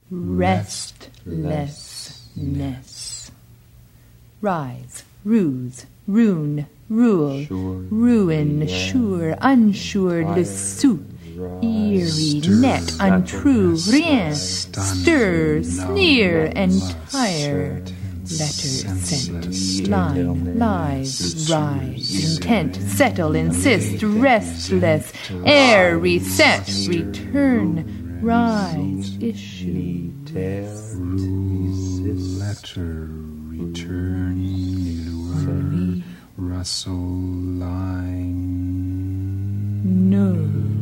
restlessness. Rise, ruse, rune, rule, ruin, sure, unsure, dessous, eerie, net, untrue, rien, stir, sneer, entire, letter sent, line, lies, rise, intent, settle, insist, restless, air, reset, return, rise, issue, letter, return, lure, rustle, line, no,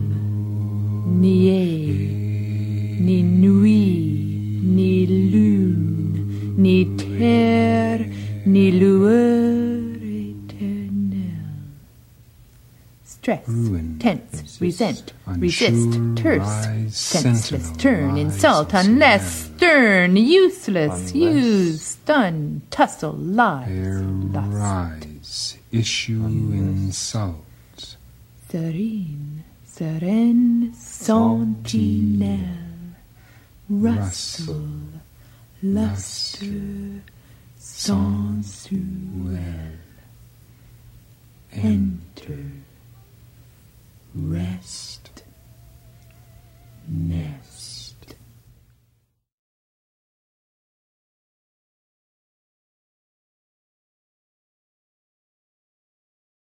nier, ni nuit, ni lune, ni terre, ni lueur éternelle. Stress, ruin, tense, resent, unsure, resist, terse, rise, senseless, sentinel, turn, rise, insult, unless, stern, useless, use, stun, tussle, lies, air, lust. rise, issue, insult, Serene, sereine, sentinelle, rustle, luster, sensuel, end.